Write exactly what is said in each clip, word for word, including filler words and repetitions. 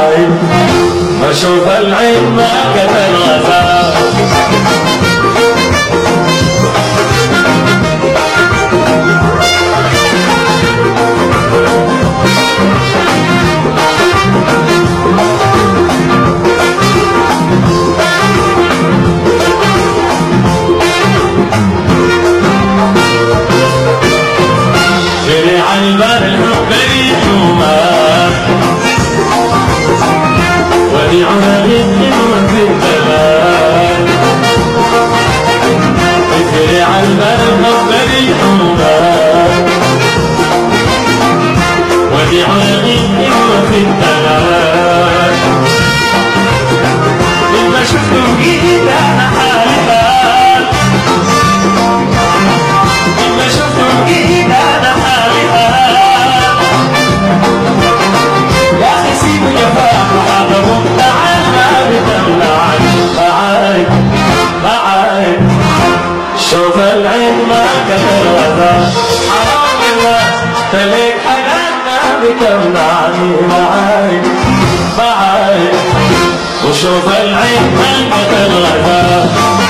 معاي بشوف العين ما قتل غزال. جري على البر الحب يحومه وديعنا بالدموع في الدلال. جري على البر الحب يحومه وديعنا بالدموع في الدلال. لما شفتم جيت انا حالي حال، لما شفتم جيت انا حالي حال. يا اخي سيبوا جفاك وحاضرهم تعال ما بتمنعني معاي معاي. شوف العين ما كتر غزال، حرام بالله تليك حنان ما بتمنعني معاي معاي. وشوف العين ما كتر غزال.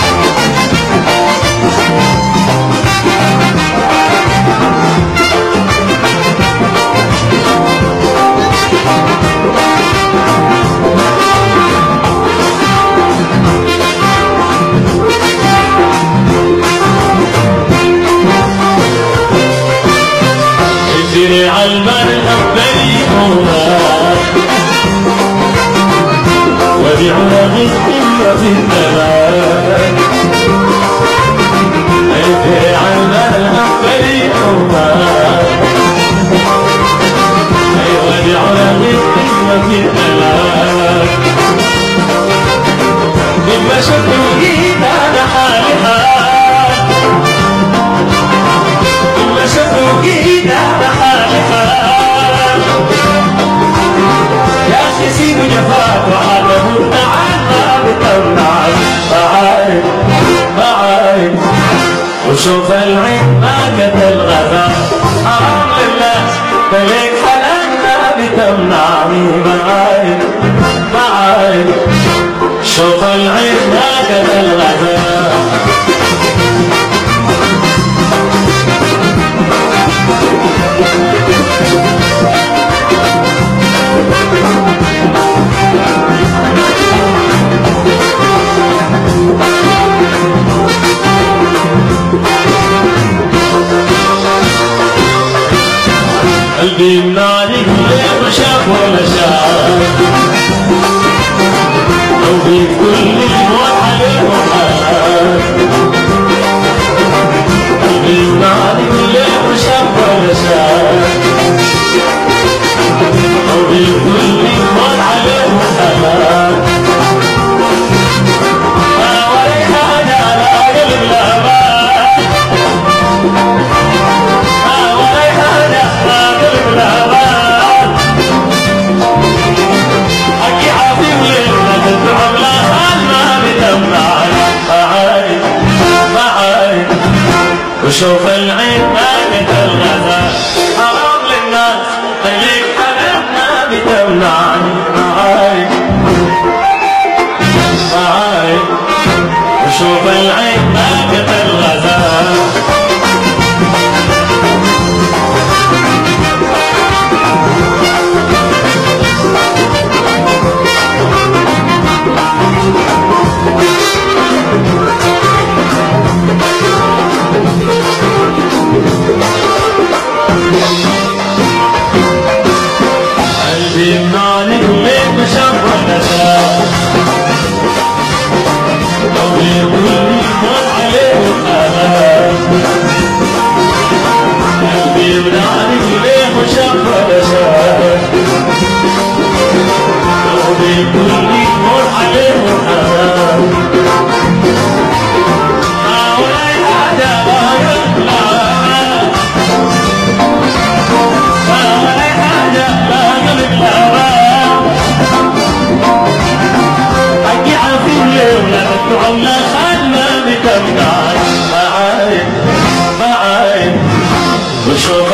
جري على البر الحب يحومه وديعنا بالدموع في الدلال. جري على البر الحب يحومه وديعنا بالدموع في الدلال. لما شفتوا جيت انا حالي حال، لما شفتوا جيت انا حالي حال. يا اخي سيبوا جفاك وحاضرهم تعال ما بتمنعني معاي معاي. وشوف العين ما قتل غزال، حرام لله تليك حنان ما بتمنعني معاي معاي. شوف العين ما قتل غزال. قلبي من عليك ليه شاف ولا شاف، لو بيك كل الموت عليه وحال. قلبي من عليك ليه شاف ولا شاف، لو بيك كل الموت عليه وحال. ما وريك حاجة على قلب الأمان، ما وريك حاجة على قلب الأمان. حكي عظيم ليلة تدعم لها ما بتمنعني معاي معاي. وشوف العين ما قتل غزال، حرام للناس تليك حنان ما بتمنعني معاي معاي. وشوف العين ما قتل غزال. قلبي من عليك ليه شاف ولا شاف، لو يقول لي موت عليه وخلاص. قلبي من عليك ليه شاف ولا شاف، لو يقول لي موت عليه وخلاص. ما وراي حاجة ما يطلع، ما وراي حاجة لا قلب الهوى. حكي عظيم ليه ولا تدعم لا خال ما بتمنعني معاي معاي. وشوف